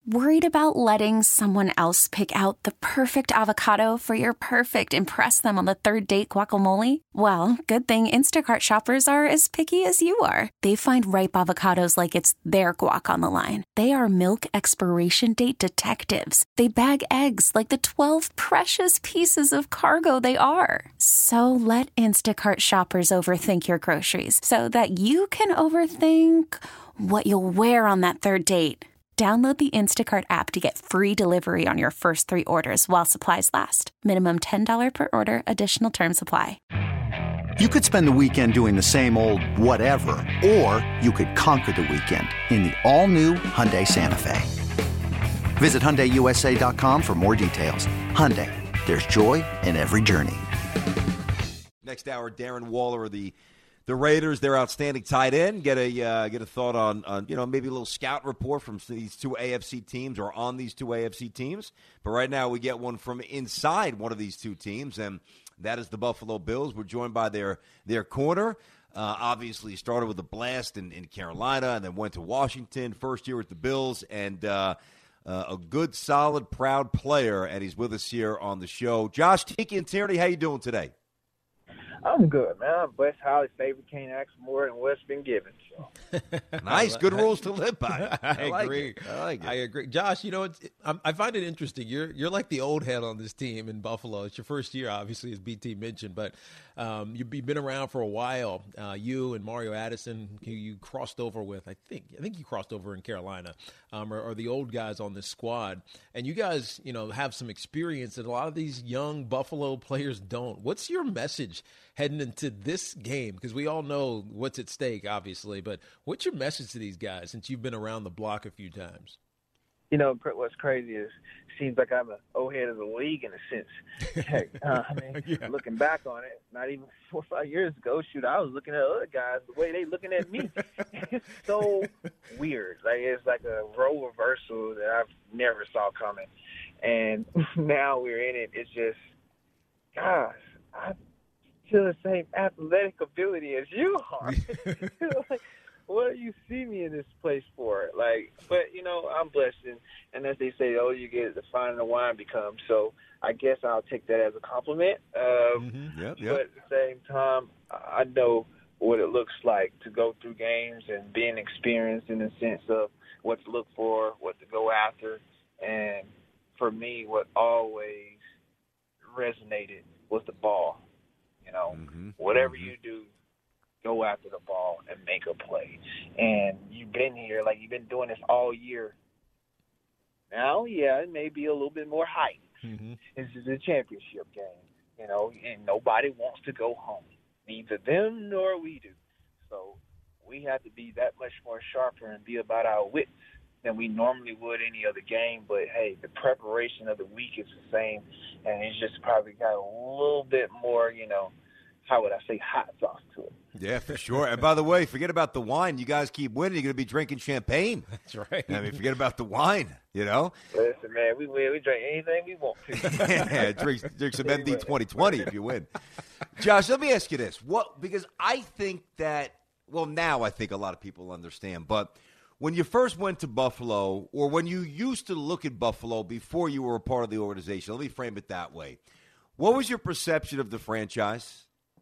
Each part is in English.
Worried about letting someone else pick out the perfect avocado for your perfect impress them on the third date guacamole? Well, good thing Instacart shoppers are as picky as you are. They find ripe avocados like it's their guac on the line. They are milk expiration date detectives. They bag eggs like the 12 precious pieces of cargo they are. So let Instacart shoppers overthink your groceries so that you can overthink what you'll wear on that third date. Download the Instacart app to get free delivery on your first 3 orders while supplies last. Minimum $10 per order. Additional terms apply. You could spend the weekend doing the same old whatever, or you could conquer the weekend in the all-new Hyundai Santa Fe. Visit HyundaiUSA.com for more details. Hyundai, there's joy in every journey. Next hour, Darren Waller of the Raiders, their outstanding tight end. Get a thought on maybe a little scout report from these two AFC teams or on these two AFC teams. But right now we get one from inside one of these two teams, and that is the Buffalo Bills. We're joined by their corner. Obviously started with a blast in Carolina and then went to Washington. First year with the Bills, and a good, solid, proud player. And he's with us here on the show. Josh Tiki and Tierney, how you doing today? I'm good, man. I'm blessed, highly favored. Can't ask for more than what's been given. So. Nice, good rules to live by. I agree. I agree. Josh, I find it interesting. You're like the old head on this team in Buffalo. It's your first year, obviously, as BT mentioned, but you've been around for a while. You and Mario Addison, who you crossed over with, I think you crossed over in Carolina, are the old guys on this squad. And you guys, have some experience that a lot of these young Buffalo players don't. What's your message heading into this game? Because we all know what's at stake, obviously, but what's your message to these guys since you've been around the block a few times? What's crazy is it seems like I'm an old head of the league in a sense. Heck, Yeah. Looking back on it, not even 4 or 5 years ago, I was looking at other guys the way they looking at me. It's so weird. Like, it's like a role reversal that I've never saw coming. And now we're in it. It's just, gosh, I feel the same athletic ability as you are. Like, what do you see me in this place for? But I'm blessed, and as they say, you get the finer the wine becomes. So I guess I'll take that as a compliment. Yep. But at the same time, I know what it looks like to go through games and being experienced in the sense of what to look for, what to go after. And for me, what always resonated was the ball. Whatever you do, go after the ball and make a play. And you've been here, you've been doing this all year. Now, it may be a little bit more hype. Mm-hmm. This is a championship game, and nobody wants to go home. Neither them nor we do. So we have to be that much more sharper and be about our wits than we normally would any other game. But, hey, the preparation of the week is the same, and it's just probably got a little bit more, how would I say, hot sauce to it. Yeah, for sure. And by the way, forget about the wine. You guys keep winning, you're going to be drinking champagne. That's right. Forget about the wine, Listen, man, we win. We drink anything we want to. Yeah, drink some MD 2020 if you win. Josh, let me ask you this. Because I think that, now I think a lot of people understand, but when you first went to Buffalo, or when you used to look at Buffalo before you were a part of the organization, let me frame it that way. What was your perception of the franchise?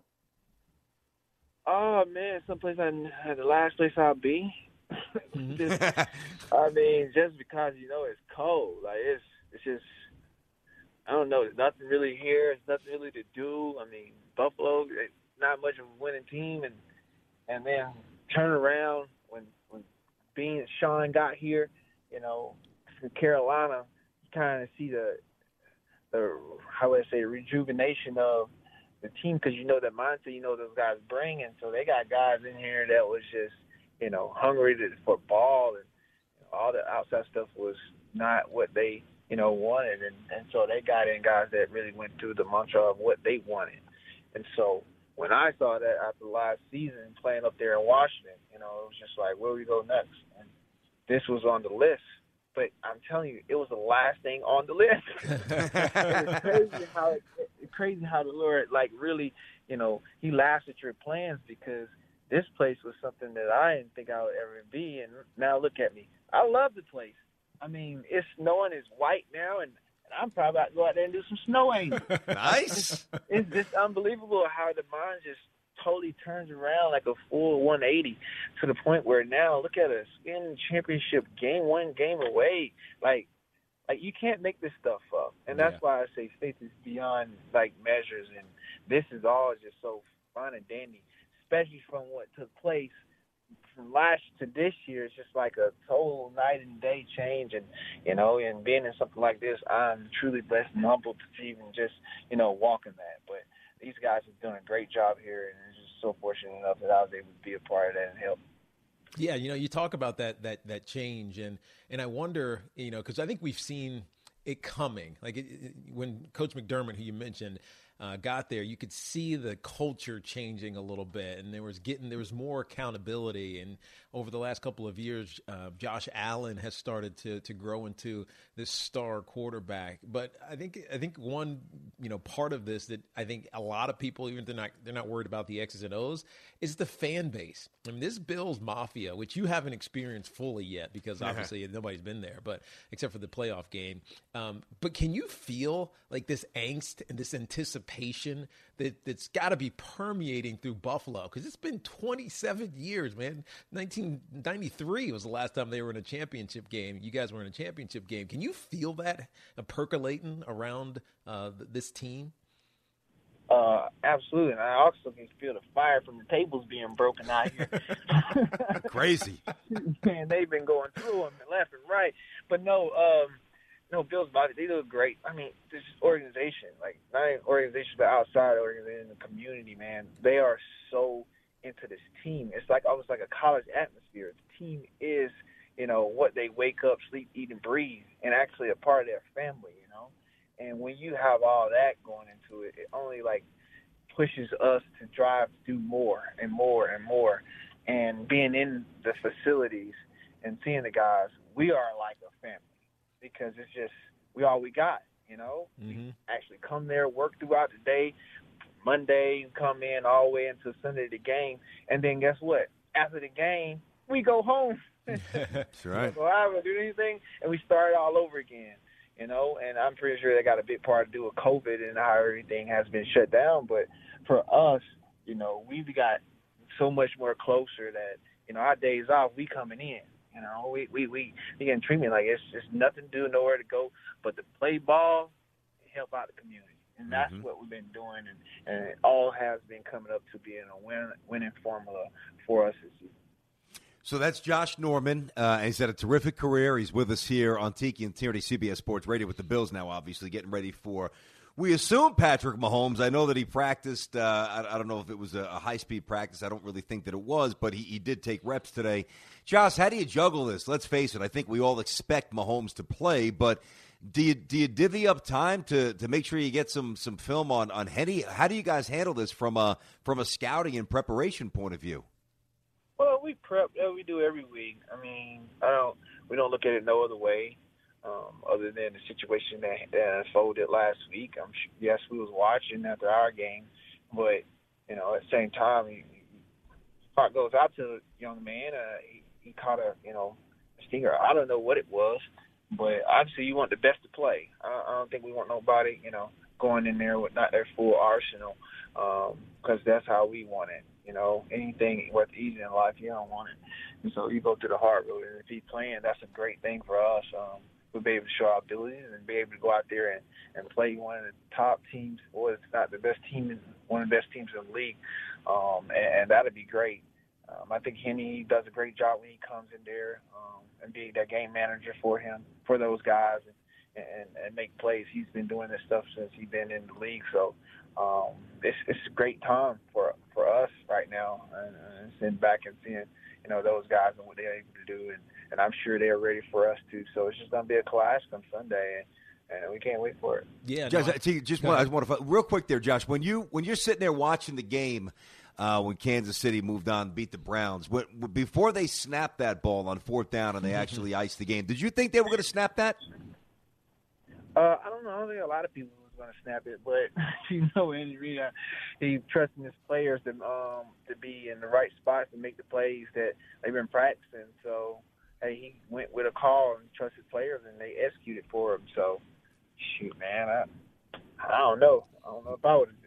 Oh, man, someplace the last place I'll be. Just because, it's cold. It's just, I don't know. There's nothing really here. There's nothing really to do. Buffalo, not much of a winning team. And then turn around when Sean got here, from Carolina, you kind of see the how would I say, rejuvenation of the team, because that mindset, those guys bring, and so they got guys in here that was just, hungry for ball, and all the outside stuff was not what they, wanted, and so they got in guys that really went through the mantra of what they wanted. And so when I saw that after last season playing up there in Washington, it was just like, where we go next? And this was on the list. But I'm telling you, it was the last thing on the list. It's crazy how the Lord, really, he laughs at your plans, because this place was something that I didn't think I would ever be. And now look at me. I love the place. I mean, it's snowing. It's white now, and I'm probably about to go out there and do some snow angels. Nice. It's just unbelievable how the mind just totally turns around like a full 180 to the point where now, look at us, in championship game, one game away. Like you can't make this stuff up. And that's why I say faith is beyond, like, measures. And this is all just so fun and dandy, especially from what took place from last to this year. It's just like a total night and day change. And, you know, and being in something like this, I'm truly blessed and humbled to even just, you know, walk in that. But these guys have done a great job here, and I'm just so fortunate enough that I was able to be a part of that and help. Yeah, you know, you talk about that change, and I wonder, you know, because I think we've seen it coming. Like when Coach McDermott, who you mentioned, got there, you could see the culture changing a little bit, and there was more accountability. And over the last couple of years, Josh Allen has started to grow into this star quarterback. But I think one, you know, part of this that I think a lot of people, even if they're not worried about the X's and O's, is the fan base. I mean, this Bills Mafia, which you haven't experienced fully yet because obviously nobody's been there, but except for the playoff game. But can you feel like this angst and this anticipation that's got to be permeating through Buffalo? Because it's been 27 years, man. 1993 was the last time they were in a championship game. You guys were in a championship game. Can you feel that percolating around this team? Absolutely. And I also can feel the fire from the tables being broken out here. Crazy. Man, they've been going through them left and right. But no, Bills Mafia, they do great. I mean, this organization, like not an organization, but outside organization, the community, man, they are so into this team. It's like almost like a college atmosphere. The team is, you know, what they wake up, sleep, eat, and breathe, and actually a part of their family, you know. And when you have all that going into it, it only like pushes us to drive to do more and more and more. And being in the facilities and seeing the guys, we are like a family. Because it's just, we all we got, you know? Mm-hmm. We actually come there, work throughout the day. Monday, come in all the way into Sunday the game. And then guess what? After the game, we go home. That's right. We don't go out, we don't do anything, and we start all over again, you know? And I'm pretty sure they got a big part to do with COVID and how everything has been shut down. But for us, you know, we've got so much more closer that, you know, our days off, we coming in. You know, we getting treatment like it's just nothing to do, nowhere to go, but to play ball and help out the community. And that's what we've been doing, and it all has been coming up to being a winning formula for us this season. So that's Josh Norman. He's had a terrific career. He's with us here on Tiki and Tierney, CBS Sports Radio with the Bills now, obviously, getting ready for, we assume, Patrick Mahomes. I know that he practiced. I don't know if it was a high-speed practice. I don't really think that it was, but he did take reps today. Josh, how do you juggle this? Let's face it. I think we all expect Mahomes to play, but do you divvy up time to make sure you get some film on Henny? How do you guys handle this from a scouting and preparation point of view? Well, we prep. We do every week. I mean, we don't look at it no other way. Other than the situation that unfolded last week. Yes, we was watching after our game, but, you know, at the same time, heart goes out to the young man. He caught a stinger. I don't know what it was, but obviously you want the best to play. I don't think we want nobody, you know, going in there with not their full arsenal, because that's how we want it. You know, anything worth easy in life, you don't want it. And so you go to the heart really. And if he's playing, that's a great thing for us. We'll be able to show our abilities and be able to go out there and play one of the top teams, or it's not the best team, one of the best teams in the league, and that'll be great. I think Henny does a great job when he comes in there and be that game manager for those guys, and make plays. He's been doing this stuff since he's been in the league, so it's a great time for us right now, and sitting back and seeing, you know, those guys and what they're able to do, and I'm sure they're ready for us too. So it's just going to be a clash on Sunday, and we can't wait for it. Yeah, Josh, I just want to real quick there, Josh. When you're sitting there watching the game, when Kansas City moved on, beat the Browns, before they snapped that ball on fourth down and they actually iced the game, did you think they were going to snap that? I don't know. I don't think a lot of people was going to snap it, but you know, Andy Reid, he trusting his players to be in the right spots and make the plays that they've been practicing. So, hey, he went with a call and trusted players, and they executed for him. So, shoot, man, I don't know. I don't know if I would.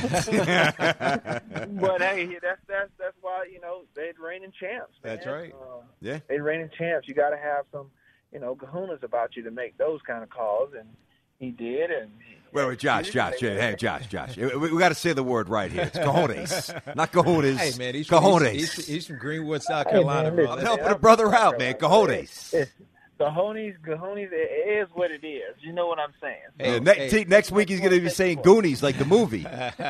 But hey, that's why they're reigning champs. Man. That's right. Yeah, they're reigning champs. You got to have some kahunas about you to make those kind of calls, and he did. And wait, Josh. Hey, Josh. We got to say the word right here. It's cojones, not cojones. Hey, man, cojones. He's from Greenwood, South Carolina, bro. I'm helping a brother out, man. Cojones. Cojones, it is what it is. You know what I'm saying. Hey, next week he's going to be saying Goonies like the movie.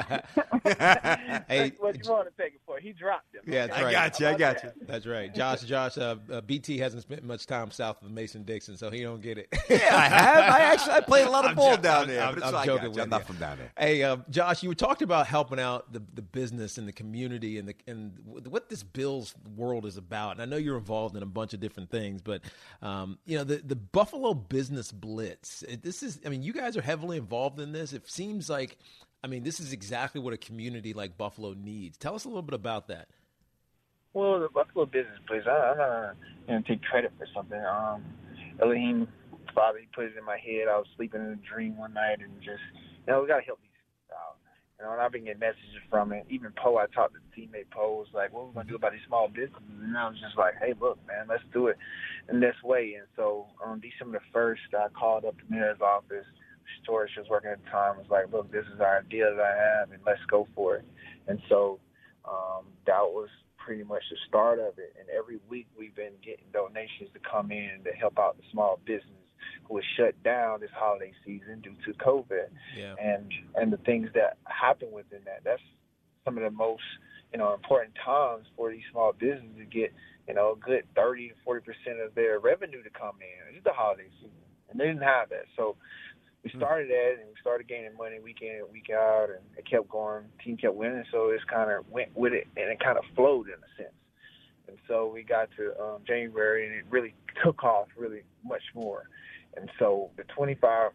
Hey, what you want to take it for? He dropped him. Yeah, that's right. I got you. That's right. Josh, BT hasn't spent much time south of Mason-Dixon, so he don't get it. Yeah, I have. I played a lot of ball down there. I'm joking with you. I'm not from down there. Hey, Josh, you were talking about helping out the business and the community and what this Bills world is about. And I know you're involved in a bunch of different things, but the Buffalo Business Blitz. You guys are heavily involved in this. It seems like, this is exactly what a community like Buffalo needs. Tell us a little bit about that. Well, the Buffalo Business Blitz, I'm not going to take credit for something. Elohim, Father, he put it in my head. I was sleeping in a dream one night and just, we got to help these out. And I've been getting messages from it. Even Poe, I talked to the teammate Poe, was like, what are we going to do about these small businesses? And I was just like, hey, look, man, let's do it in this way. And so on December the 1st, I called up the mayor's office. Storage was working at the time. Was like, look, this is our idea that I have, and let's go for it. And so that was pretty much the start of it. And every week we've been getting donations to come in to help out the small business who was shut down this holiday season due to COVID. Yeah. And the things that happen within that. That's some of the most important times for these small businesses to get a good 30 to 40% of their revenue to come in. It's the holiday season, and they didn't have that. So we started that, and we started gaining money week in and week out, and it kept going. The team kept winning, so it kind of went with it, and it kind of flowed in a sense. And so we got to January, and it really took off really much more. And so the $2,500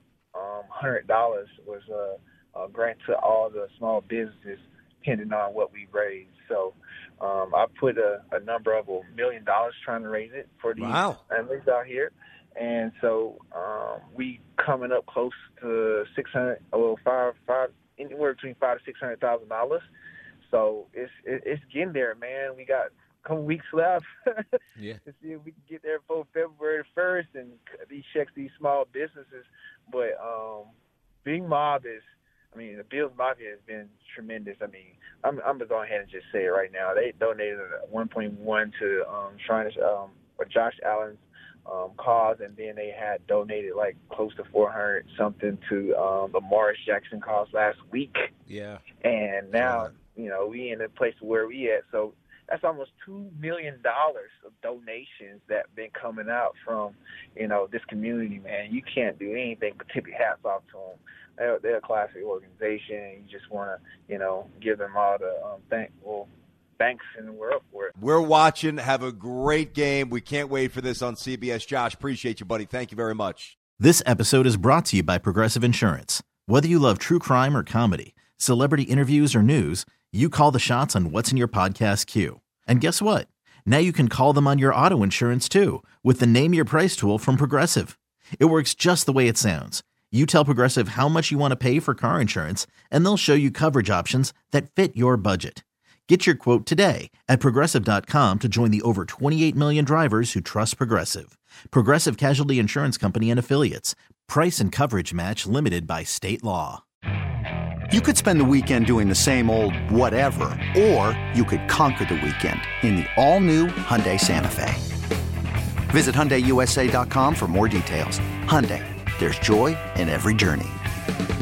was a grant to all the small businesses, depending on what we raised. So I put a number of $1 million trying to raise it for these families out here. And so we coming up close to anywhere between $500,000 to $600,000. So it's getting there, man. We got a couple weeks left to see if we can get there before February 1st and these checks these small businesses. But Big Mob the Bills Mafia has been tremendous. I'm going to go ahead and just say it right now. They donated 1.1 to Josh Allen's cause, and then they had donated like close to 400 something to the Morris Jackson cause last week. Yeah. And now, we in a place where we at. So that's almost $2 million of donations that been coming out from, this community, man. You can't do anything but tip your hats off to them. They're a classic organization, and you just want to, give them all the thanks, and we're up for it. We're watching. Have a great game. We can't wait for this on CBS. Josh, appreciate you, buddy. Thank you very much. This episode is brought to you by Progressive Insurance. Whether you love true crime or comedy, celebrity interviews or news, you call the shots on what's in your podcast queue. And guess what? Now you can call them on your auto insurance too with the Name Your Price tool from Progressive. It works just the way it sounds. You tell Progressive how much you want to pay for car insurance, and they'll show you coverage options that fit your budget. Get your quote today at Progressive.com to join the over 28 million drivers who trust Progressive. Progressive Casualty Insurance Company and Affiliates. Price and coverage match limited by state law. You could spend the weekend doing the same old whatever, or you could conquer the weekend in the all-new Hyundai Santa Fe. Visit HyundaiUSA.com for more details. Hyundai, there's joy in every journey.